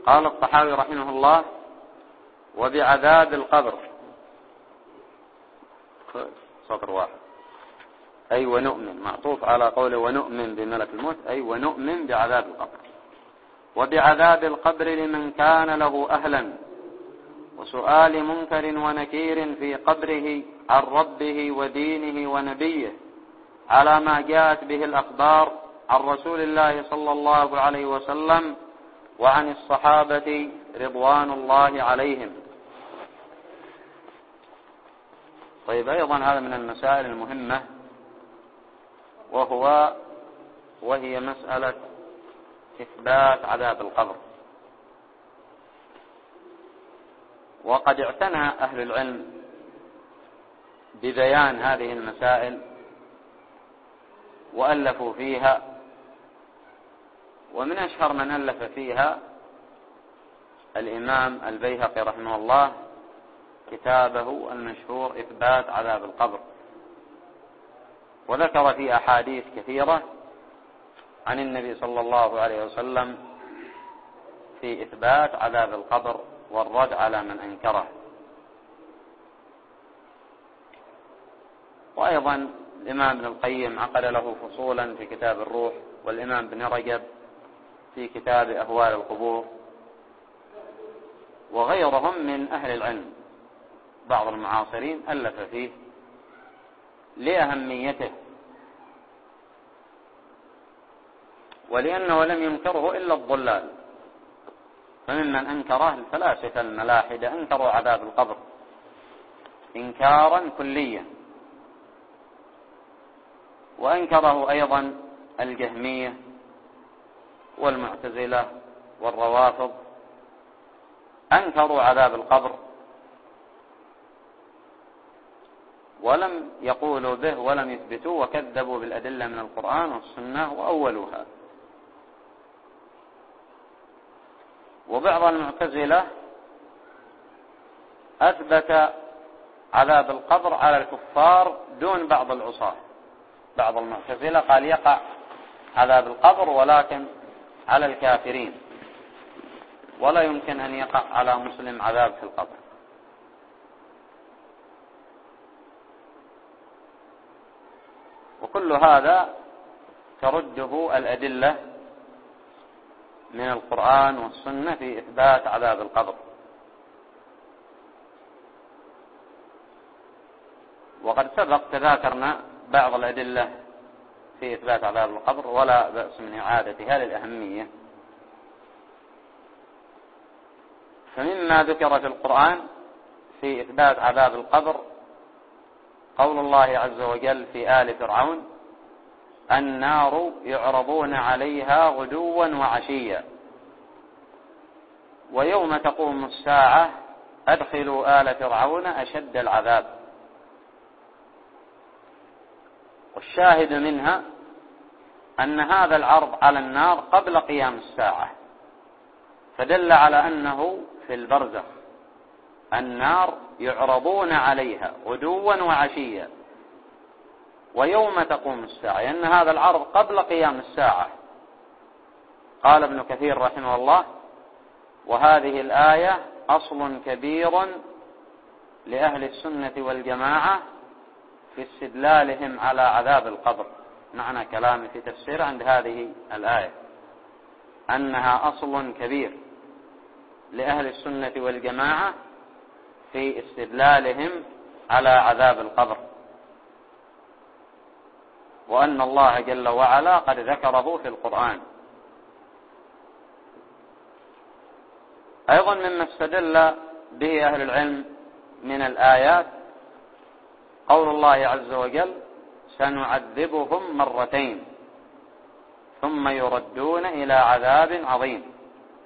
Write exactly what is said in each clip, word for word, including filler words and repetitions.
قال الطحاوي رحمه الله: وبعذاب القبر. سطر واحد. أي ونؤمن، معطوف على قوله ونؤمن بملك الموت، أي ونؤمن بعذاب القبر. وبعذاب القبر لمن كان له أهلا، وسؤال منكر ونكير في قبره عن ربه ودينه ونبيه، على ما جاءت به الأخبار عن رسول الله صلى الله عليه وسلم وعن الصحابة رضوان الله عليهم. طيب، أيضا هذا من المسائل المهمة، وهو وهي مسألة إثبات عذاب القبر. وقد اعتنى أهل العلم ببيان هذه المسائل وألفوا فيها، ومن أشهر من ألف فيها الإمام البيهقي رحمه الله كتابه المشهور إثبات عذاب القبر، وذكر في أحاديث كثيرة عن النبي صلى الله عليه وسلم في إثبات عذاب القبر والرد على من أنكره. وأيضا الإمام ابن القيم عقد له فصولا في كتاب الروح، والإمام ابن رجب في كتاب أهوال القبور، وغيرهم من أهل العلم بعض المعاصرين ألف فيه لأهميته، ولأنه لم ينكره إلا الضلال. فممن أنكره الفلاسفة الملاحدة أنكروا عذاب القبر إنكارا كليا، وأنكره أيضا الجهمية والمعتزلة والروافض، أنكروا عذاب القبر ولم يقولوا به ولم يثبتوا، وكذبوا بالأدلة من القرآن والسنة وأولوها. وبعض المعتزلة أثبت عذاب القبر على الكفار دون بعض العصاة. بعض المعتزلة قال يقع عذاب القبر ولكن على الكافرين، ولا يمكن أن يقع على مسلم عذاب في القبر. وكل هذا ترده الأدلة من القرآن والسنة في إثبات عذاب القبر. وقد سبق تذاكرنا بعض الأدلة في إثبات عذاب القبر، ولا بأس من إعادتها للأهمية. فمما ذكر في القرآن في إثبات عذاب القبر قول الله عز وجل في آل فرعون: النار يعرضون عليها غدوا وعشيا ويوم تقوم الساعة أدخلوا آل فرعون أشد العذاب. والشاهد منها أن هذا العرض على النار قبل قيام الساعة، فدل على أنه في البرزخ. النار يعرضون عليها غدوا وعشيا ويوم تقوم الساعة، لأن يعني هذا العرض قبل قيام الساعة. قال ابن كثير رحمه الله: وهذه الآية أصل كبير لأهل السنة والجماعة في استدلالهم على عذاب القبر. معنى كلامي في تفسير عند هذه الآية أنها أصل كبير لأهل السنة والجماعة في استدلالهم على عذاب القبر، وأن الله جل وعلا قد ذكره في القرآن. أيضا مما استدل به أهل العلم من الآيات قول الله عز وجل: سنعذبهم مرتين ثم يردون إلى عذاب عظيم.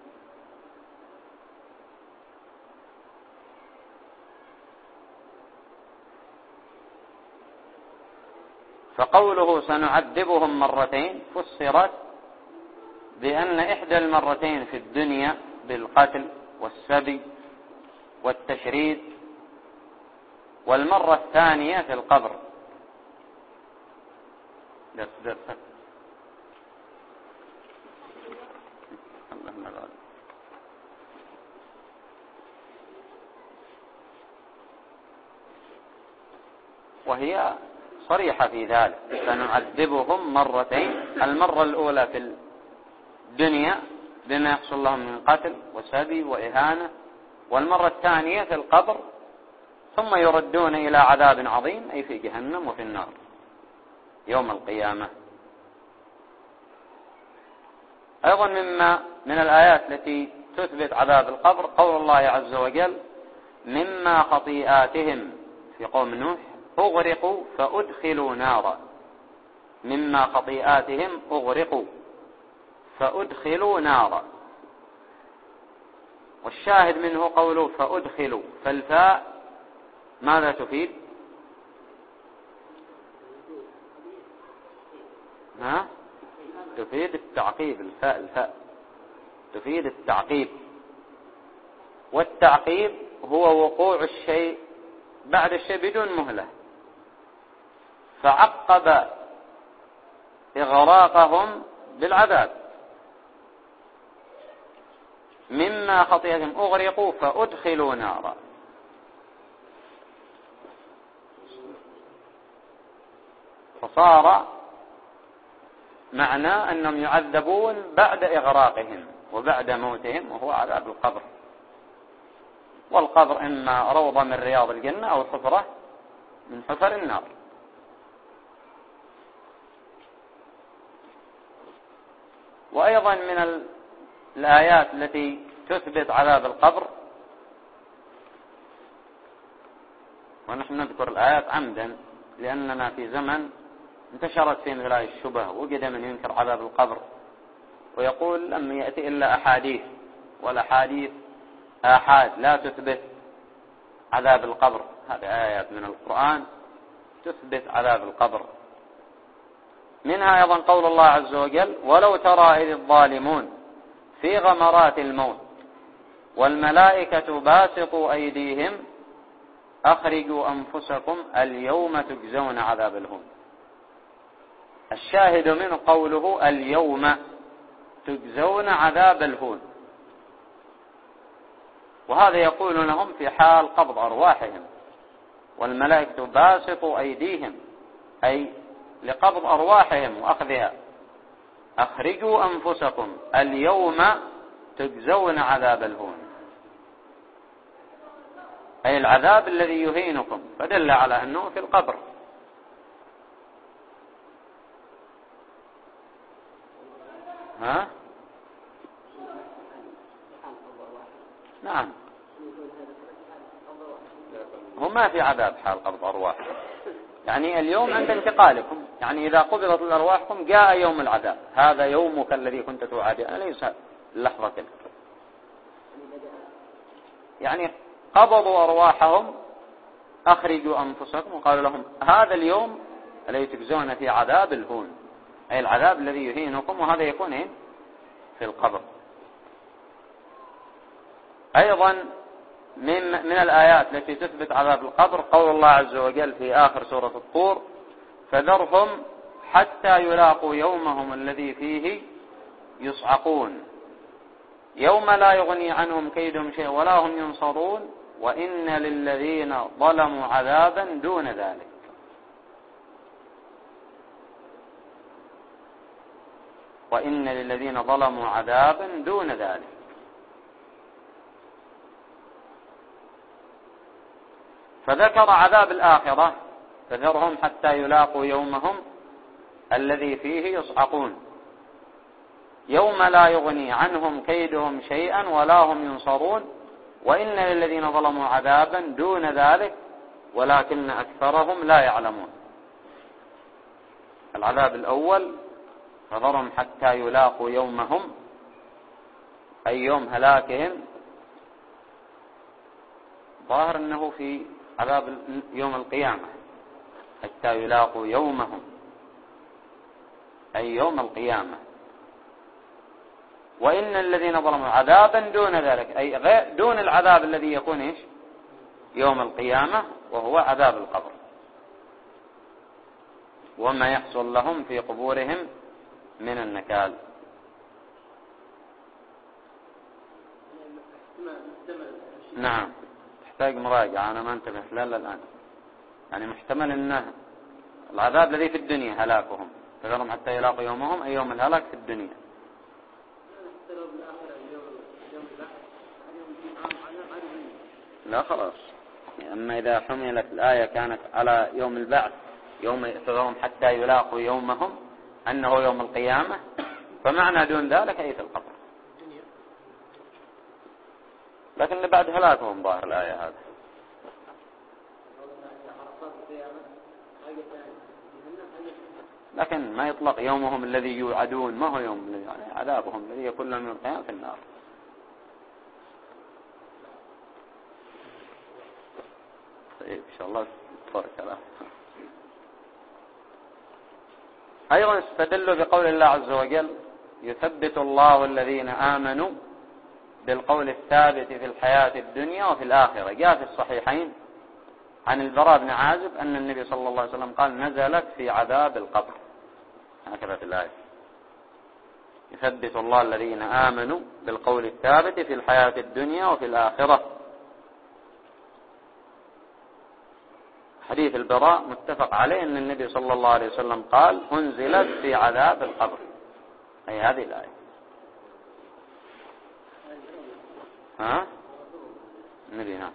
فقوله سنعذبهم مرتين فسرت بأن إحدى المرتين في الدنيا بالقتل والسبي والتشريد، والمرة الثانية في القبر. درس درس وهي صريحة في ذلك، سنعذبهم مرتين، المرة الأولى في الدنيا بما يحصل لهم من قتل وسبي وإهانة، والمرة الثانية في القبر، ثم يردون إلى عذاب عظيم أي في جهنم وفي النار يوم القيامة. أيضا مما من الآيات التي تثبت عذاب القبر قول الله عز وجل: مما خطيئاتهم، في قوم نوح، أغرقوا فأدخلوا نارا. مما خطيئاتهم أغرقوا فأدخلوا نارا. والشاهد منه قوله فأدخلوا، فالفاء ماذا تفيد؟ ها؟ تفيد التعقيب. الفاء الفاء تفيد التعقيب، والتعقيب هو وقوع الشيء بعد الشيء بدون مهلة، فعقب إغراقهم بالعذاب. مما خطيئتهم أغرقوا فأدخلوا نارا. فصار معنى أنهم يعذبون بعد إغراقهم وبعد موتهم، وهو عذاب القبر. والقبر إما روضة من رياض الجنة أو حفرة من حفر النار. وأيضا من الآيات التي تثبت عذاب القبر، ونحن نذكر الآيات عمدا لأننا في زمن انتشرت فيه مثل هذه الشبه، وجد من ينكر عذاب القبر ويقول لم يأتي إلا أحاديث، والأحاديث آحاد لا تثبت عذاب القبر. هذه آيات من القرآن تثبت عذاب القبر. منها أيضا قول الله عز وجل: ولو ترى إذ الظالمون في غمرات الموت والملائكة باسطوا أيديهم أخرجوا أنفسكم اليوم تجزون عذاب الهون. الشاهد منه قوله اليوم تجزون عذاب الهون، وهذا يقول لهم في حال قبض أرواحهم. والملائكة باسطوا أيديهم أي لقبض أرواحهم وأخذها. أخرجوا أنفسكم اليوم تجزون عذاب الهون، أي العذاب الذي يهينكم، فدل على أنه في القبر. ها؟ نعم، هو ما في عذاب حال قبض أرواح، يعني اليوم عند انتقالكم، يعني إذا قبضت الأرواحكم جاء يوم العذاب، هذا يومك الذي كنت توعد، ليس اللحظة تلك. يعني قبضوا أرواحهم أخرجوا أنفسكم، وقالوا لهم هذا اليوم الذي تجزون فيه عذاب الهون، أي العذاب الذي يهينكم، وهذا يكون إيه؟ في القبر. أيضا من, من الآيات التي تثبت عذاب القبر قول الله عز وجل في آخر سورة الطور: فذرهم حتى يلاقوا يومهم الذي فيه يصعقون يوم لا يغني عنهم كيدهم شيء ولا هم ينصرون وإن للذين ظلموا عذابا دون ذلك. وإن للذين ظلموا عذابا دون ذلك. فذكر عذاب الآخرة: فذرهم حتى يلاقوا يومهم الذي فيه يصعقون يوم لا يغني عنهم كيدهم شيئا ولا هم ينصرون وإن للذين ظلموا عذابا دون ذلك ولكن أكثرهم لا يعلمون. العذاب الأول: فذرهم حتى يلاقوا يومهم، أي يوم هلاكهم. ظاهر أنه في عذاب يوم القيامة، حتى يلاقوا يومهم أي يوم القيامة. وإن الذين ظلموا عذابا دون ذلك، أي دون العذاب الذي يكون إيش؟ يوم القيامة، وهو عذاب القبر وما يحصل لهم في قبورهم من النكال. نعم، تحتاج مراجعة، أنا ما انتبه لها الآن. يعني محتمل أنه العذاب الذي في الدنيا هلاكهم، فذرهم حتى يلاقوا يومهم أي يوم الهلاك في الدنيا. لا خلاص، أما إذا حملت الآية كانت على يوم البعث، يوم يأتذرهم حتى يلاقوا يومهم أنه يوم القيامة، فمعنى دون ذلك أي في القبر، لكن بعد هلاكهم ظاهر الآية هذا. لكن ما يطلق يومهم الذي يوعدون، ما هو يوم يعني عذابهم الذي يكون لهم يوم القيامة في النار. طيب إن شاء الله تبارك الله. أيضا استدلوا بقول الله عز وجل: يثبت الله الذين آمنوا بالقول الثابت في الحياة الدنيا وفي الآخرة. جاء في الصحيحين عن البراء بن عازب أن النبي صلى الله عليه وسلم قال: نزلت في عذاب القبر، هكذا في الآية: يثبت الله الذين آمنوا بالقول الثابت في الحياة الدنيا وفي الآخرة. حديث البراء متفق عليه أن النبي صلى الله عليه وسلم قال: أنزلت في عذاب القبر، أي هذه الآية. ها؟ النبي نعم.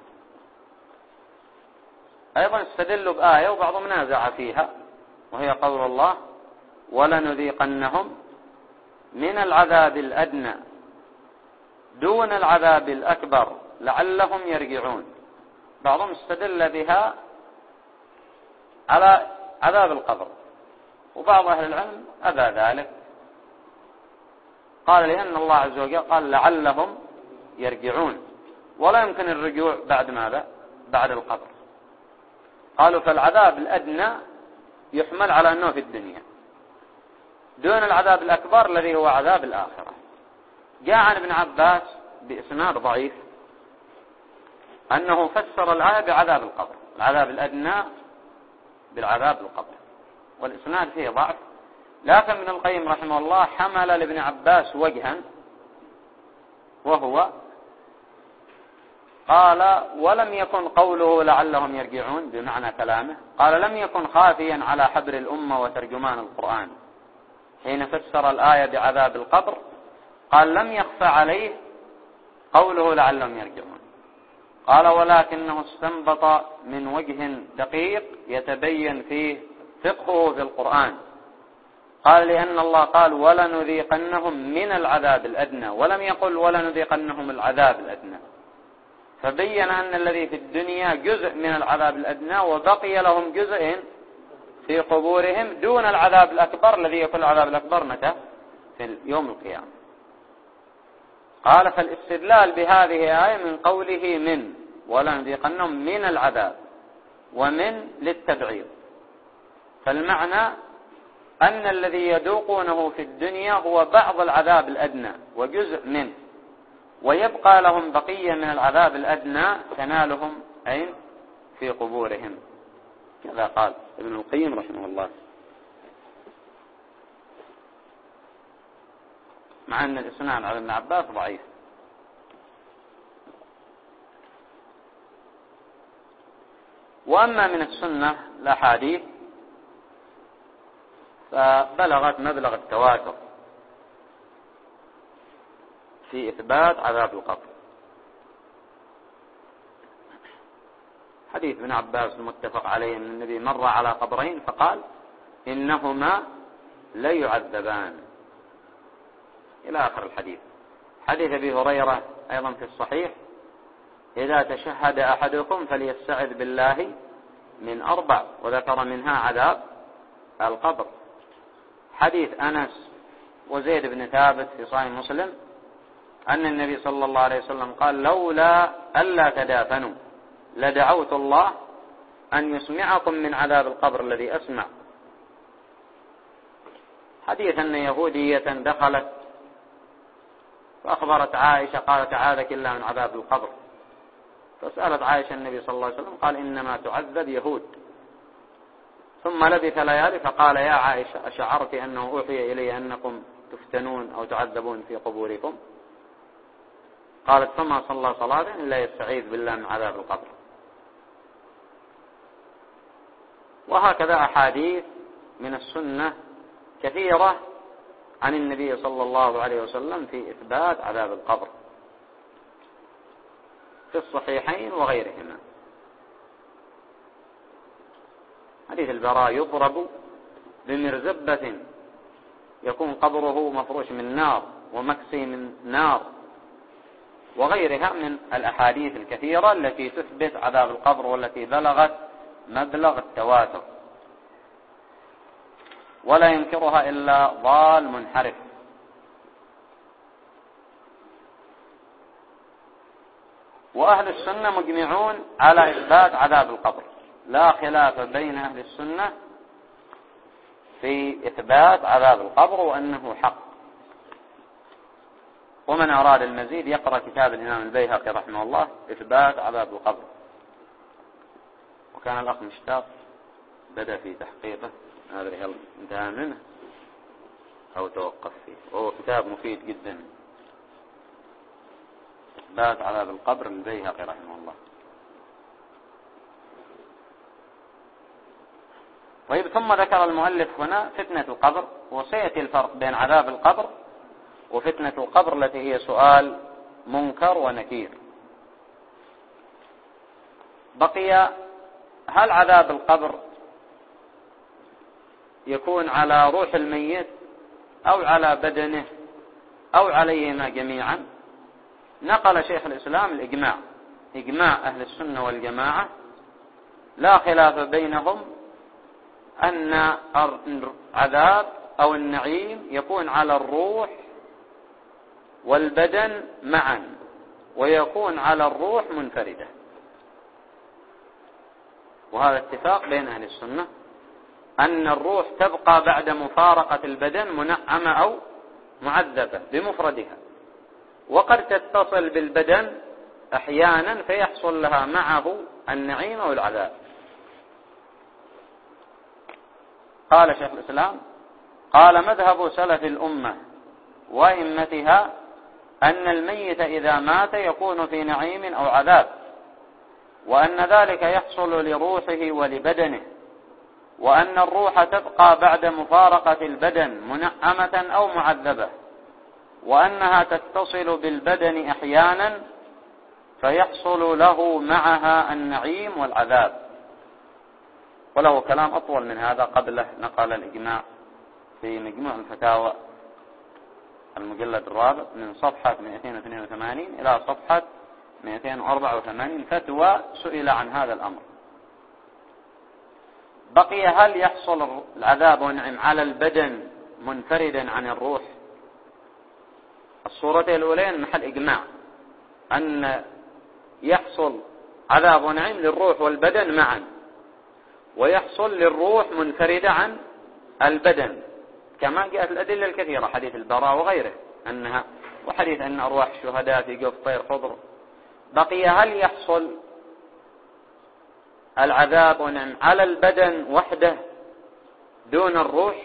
أيضا استدلوا بآية وبعضهم نازع فيها، وهي قول الله: ولنذيقنهم من العذاب الأدنى دون العذاب الأكبر لعلهم يرجعون. بعضهم استدل بها على عذاب القبر، وبعض أهل العلم أبى ذلك، قال لأن الله عز وجل قال: لعلهم يرجعون، ولا يمكن الرجوع بعد ماذا؟ بعد القبر. قالوا فالعذاب الأدنى يحمل على أنه في الدنيا دون العذاب الأكبر الذي هو عذاب الآخرة. جاء عن ابن عباس بإسناد ضعيف أنه فسر الآية بعذاب القبر، العذاب الأدنى بالعذاب القبر، والإسناد فيه ضعف، لكن ابن القيم رحمه الله حمل لابن عباس وجها، وهو قال: ولم يكن قوله لعلهم يرجعون بمعنى كلامه، قال: لم يكن خافيا على حبر الأمة وترجمان القرآن حين فسر الآية بعذاب القبر، قال: لم يخفى عليه قوله لعلهم يرجعون، قال: ولكنه استنبط من وجه دقيق يتبين فيه فقهه في القرآن. قال: لأن الله قال: ولنذيقنهم من العذاب الأدنى، ولم يقل ولنذيقنهم العذاب الأدنى، فبين أن الذي في الدنيا جزء من العذاب الأدنى، وبقي لهم جزء في قبورهم دون العذاب الأكبر الذي يكون العذاب الأكبر متى؟ في يوم القيامة. قال: فالاستدلال بهذه آية من قوله من، ولنذيقنهم من العذاب، ومن للتبعيض، فالمعنى أن الذي يذوقونه في الدنيا هو بعض العذاب الأدنى وجزء منه، ويبقى لهم بقية من العذاب الأدنى تنالهم أين؟ في قبورهم، كذا قال ابن القيم رحمه الله، مع أن الإسناد على ابن عباس ضعيف. وأما من السنة الأحاديث فبلغت مبلغ التواتر في إثبات عذاب القبر. حديث ابن عباس المتفق عليه أن النبي مر على قبرين فقال: إنهما لا يعذبان، إلى آخر الحديث. حديث أبي هريرة أيضا في الصحيح: إذا تشهد أحدكم فليستعذ بالله من أربع، وذكر منها عذاب القبر. حديث أنس وزيد بن ثابت في صحيح مسلم أن النبي صلى الله عليه وسلم قال: لولا ألا تدافنوا لدعوت الله أن يسمعكم من عذاب القبر الذي أسمع. حديث أن يهودية دخلت فأخبرت عائشة قالت: أعاذك الله من عذاب القبر، فسألت عائشة النبي صلى الله عليه وسلم قال: إنما تعذب يهود. ثم لبث ليالي فقال: يا عائشة أشعرت أنه أوحي إلي أنكم تفتنون أو تعذبون في قبوركم؟ قالت: فما صلى صلاة إلا يستعيذ بالله من عذاب القبر. وهكذا أحاديث من السنة كثيرة عن النبي صلى الله عليه وسلم في إثبات عذاب القبر في الصحيحين وغيرهما. حديث البراء: يضرب بمرزبة يكون قبره مفروش من نار ومكسي من نار، وغيرها من الأحاديث الكثيرة التي تثبت عذاب القبر والتي بلغت مبلغ التواتر، ولا ينكرها إلا ضال منحرف. وأهل السنة مجمعون على إثبات عذاب القبر، لا خلاف بين أهل السنة في إثبات عذاب القبر وأنه حق. ومن أراد المزيد يقرأ كتاب الإمام البيهقي رحمه الله إثبات عذاب القبر. وكان الأخ مشتاق بدأ في تحقيقه، هذا انتهى منه أو توقف فيه، وهو كتاب مفيد جدا، إثبات عذاب القبر البيهقي رحمه الله. طيب، ثم ذكر المؤلف هنا فتنة القبر، وسيأتي الفرق بين عذاب القبر وفتنة القبر التي هي سؤال منكر ونكير. بقي: هل عذاب القبر يكون على روح الميت أو على بدنه أو عليهما جميعا؟ نقل شيخ الإسلام الإجماع، إجماع أهل السنة والجماعة لا خلاف بينهم أن العذاب أو النعيم يكون على الروح والبدن معا، ويكون على الروح منفردة. وهذا اتفاق بين أهل السنة أن الروح تبقى بعد مفارقة البدن منعمة أو معذبة بمفردها، وقد تتصل بالبدن أحيانا فيحصل لها معه النعيم أو العذاب. قال شيخ الإسلام: قال: مذهب سلف الأمة وأئمتها أن الميت إذا مات يكون في نعيم أو عذاب، وأن ذلك يحصل لروحه ولبدنه، وأن الروح تبقى بعد مفارقة البدن منعمة أو معذبة، وأنها تتصل بالبدن أحيانا فيحصل له معها النعيم والعذاب. وله كلام أطول من هذا قبله، نقل الإجماع في مجموع الفتاوى المجلد الرابع من صفحة مئتين واثنين وثمانين إلى صفحة مئتين وأربعة وثمانين فتوى سئل عن هذا الأمر. بقي: هل يحصل العذاب والنعيم على البدن منفردا عن الروح؟ الصورتين الأولين محل إجماع أن يحصل عذاب ونعيم للروح والبدن معا، ويحصل للروح منفردة عن البدن، كما جاءت الأدلة الكثيرة، حديث البراء وغيره أنها، وحديث أن أرواح الشهداء في جوف طير خضر. بقي: هل يحصل العذاب والنعيم على البدن وحده دون الروح؟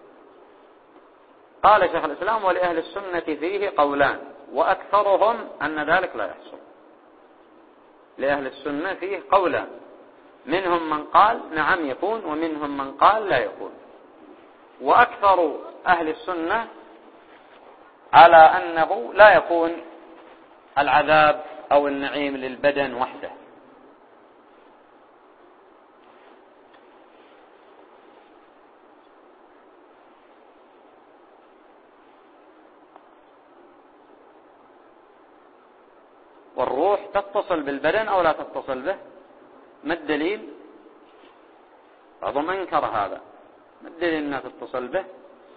قال شيخ الإسلام: ولأهل السنة فيه قولان، وأكثرهم أن ذلك لا يحصل. لأهل السنة فيه قولان، منهم من قال نعم يكون، ومنهم من قال لا يكون. وأكثر أهل السنة على أنه لا يكون العذاب أو النعيم للبدن وحده. والروح تتصل بالبدن أو لا تتصل به؟ ما الدليل؟ بعضهم أنكر هذا. ما الدليل أنها تتصل به؟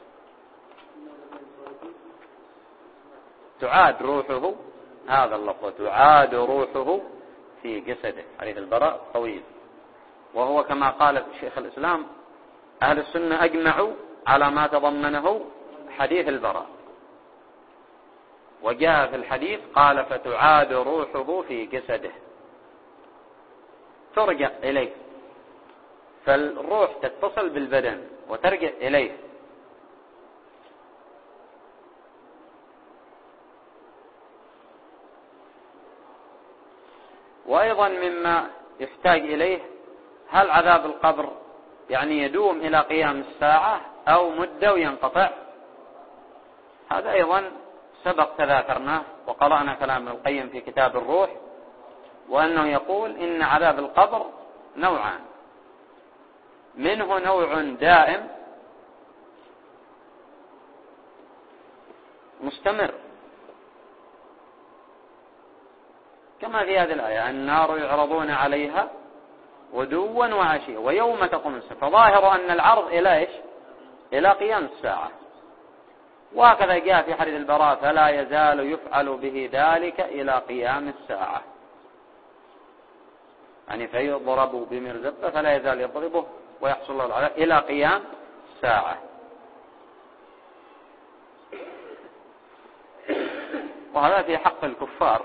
تعاد روحه، هذا اللفظ، تعاد روحه في جسده. حديث البراء طويل، وهو كما قال شيخ الإسلام: أهل السنة أجمعوا على ما تضمنه حديث البراء. وجاء في الحديث قال: فتعاد روحه في جسده، ترجع إليه. فالروح تتصل بالبدن وترجع إليه. وأيضا مما يحتاج إليه: هل عذاب القبر يعني يدوم إلى قيام الساعة أو مدة وينقطع. هذا أيضا سبق تذاكرناه وقرأنا كلام ابن القيم في كتاب الروح، وأنه يقول إن عذاب القبر نوعان، منه نوع دائم مستمر كما في هذه الآية: النار يعرضون عليها غدوا وعشيا ويوم تقوم الساعة. فظاهر أن العرض إلى إيش؟ إلى قيام الساعة. وهكذا جاء في حديث البراء: فلا يزال يفعل به ذلك إلى قيام الساعة، يعني فيضرب بمرزبة فلا يزال يضربه ويحصل له العذاب إلى قيام الساعة. وهذا في حق الكفار.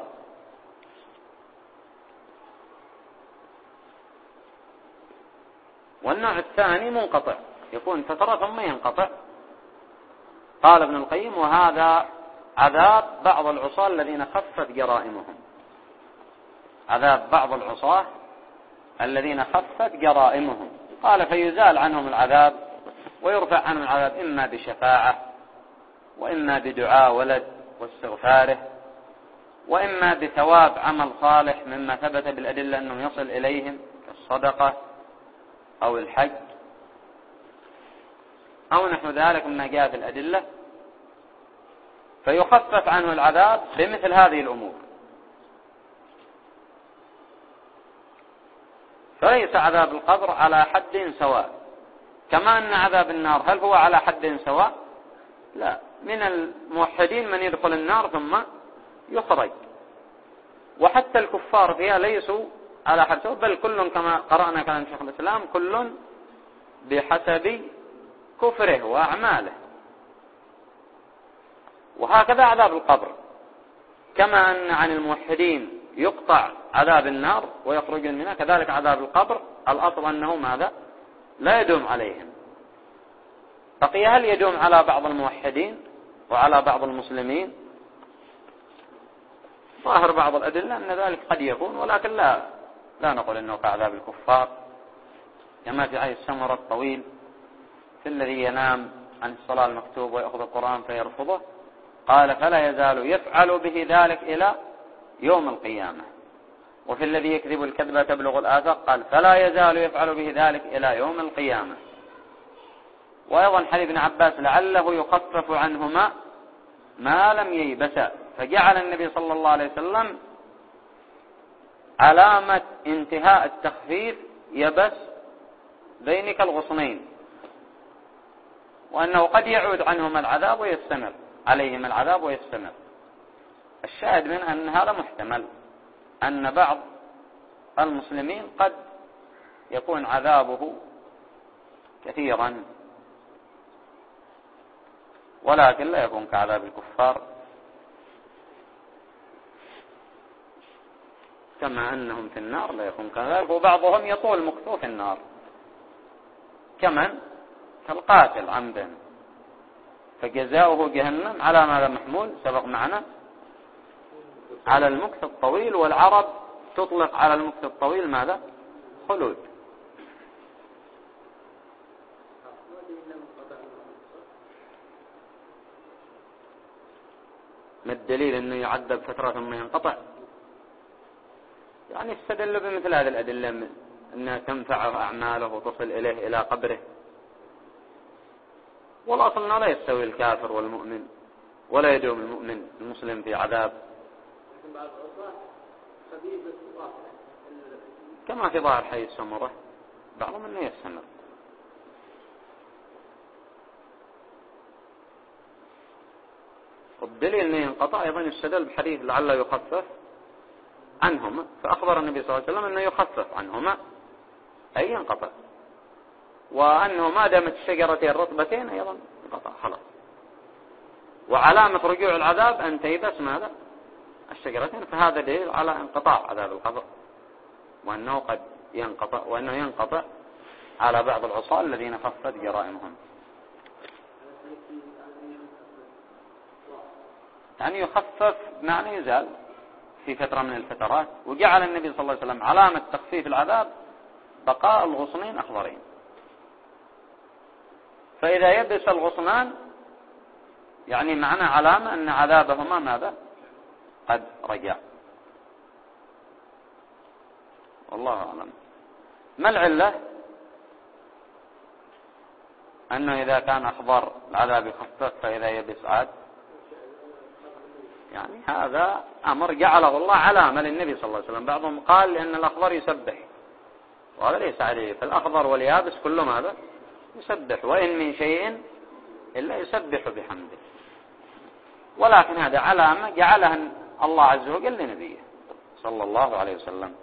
والنوع الثاني منقطع، يكون فترة ثم ينقطع. قال ابن القيم: وهذا عذاب بعض العصاة الذين خفت جرائمهم. عذاب بعض العصاة الذين خفت جرائمهم. قال: فيزال عنهم العذاب ويرفع عنهم العذاب إما بشفاعة، وإما بدعاء ولد واستغفاره، وإما بثواب عمل صالح مما ثبت بالأدلة أنه يصل إليهم كالصدقة أو الحج أو نحو ذلك مما جاء في الأدلة، فيخفف عنه العذاب بمثل هذه الأمور. فليس عذاب القبر على حد سواء، كما أن عذاب النار هل هو على حد سواء؟ لا، من الموحدين من يدخل النار ثم يخرج، وحتى الكفار فيها ليسوا على حد سواء، بل كل كما قرأنا كلام شيخ الإسلام: كل بحسب كفره وأعماله. وهكذا عذاب القبر، كما أن عن الموحدين يقطع عذاب النار ويخرجون منها، كذلك عذاب القبر الأصل أنه ماذا؟ لا يدوم عليهم. بقي هل يدوم على بعض الموحدين وعلى بعض المسلمين؟ ظاهر بعض الأدلة أن ذلك قد يكون، ولكن لا لا نقول أنه كعذاب الكفار، كما في آية السمرة الطويل في الذي ينام عن الصلاة المكتوب ويأخذ القرآن فيرفضه. قال: فلا يزال يفعل به ذلك إلى يوم القيامة. وفي الذي يكذب الكذبة تبلغ الآفاق قال: فلا يزال يفعل به ذلك إلى يوم القيامة. وأيضا حديث ابن عباس: لعله يخفف عنهما ما لم ييبسا. فجعل النبي صلى الله عليه وسلم علامة انتهاء التخفيف يبس ذينك الغصنين، وأنه قد يعود عنهم العذاب ويستمر عليهم العذاب ويستمر. الشاهد من أن هذا محتمل، أن بعض المسلمين قد يكون عذابه كثيرا، ولكن لا يكون كعذاب الكفار، كما أنهم في النار لا يكون كذلك. وبعضهم يطول مكثه في النار، كمن كالقاتل عمدا، فجزاؤه جهنم على ماذا محمول؟ سبق معنا على المكث الطويل، والعرب تطلق على المكث الطويل ماذا؟ خلود. ما الدليل أنه يعذب فترة ثم ينقطع؟ يعني استدل بمثل هذه الأدلة أنها تنفعه أعماله وتصل إليه إلى قبره. والأصل أنه لا يستوي الكافر والمؤمن، ولا يدوم المؤمن المسلم في عذاب، كما في ظاهر حي السمرة بعضهم أنه يستمر. والدليل أنه ينقطع أيضا يستدل بحديث لعله يخفف عنهما، فأخبر النبي صلى الله عليه وسلم أنه يخفف عنهما أي ينقطع، وأنه ما دامت الشجرتين الرطبتين أيضا انقطع خلاص. وعلامة رجوع العذاب أن تيبس ماذا؟ الشجرتين. فهذا دليل على انقطاع عذاب القبر، وأنه قد ينقطع، وأنه ينقطع على بعض العصاة الذين خفت جرائمهم. يعني يخفف معنى يزال في فترة من الفترات. وجعل النبي صلى الله عليه وسلم علامة تخفيف العذاب بقاء الغصنين أخضرين، فإذا يبس الغصنان يعني معنى علامة أن عذابهما ماذا؟ قد رجع. والله أعلم. ما العلة؟ أنه إذا كان أخضر العذاب يخفف، فإذا يبس عاد. يعني هذا أمر جعله الله علامة للنبي صلى الله عليه وسلم. بعضهم قال لأن الأخضر يسبح، وهذا ليس عليه. فالأخضر واليابس كله ماذا؟ يسبح، وإن من شيء إلا يسبح بحمده. ولكن هذا علامة جعلها الله عز وجل لنبيه صلى الله عليه وسلم.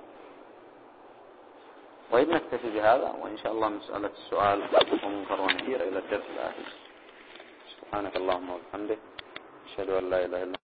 طيب نكتفي بهذا، وإن شاء الله مسألة السؤال ومنكر ونكير إلى الدرس الآخر. سبحانك اللهم وبحمدك، أشهد أن لا إله إلا أنت.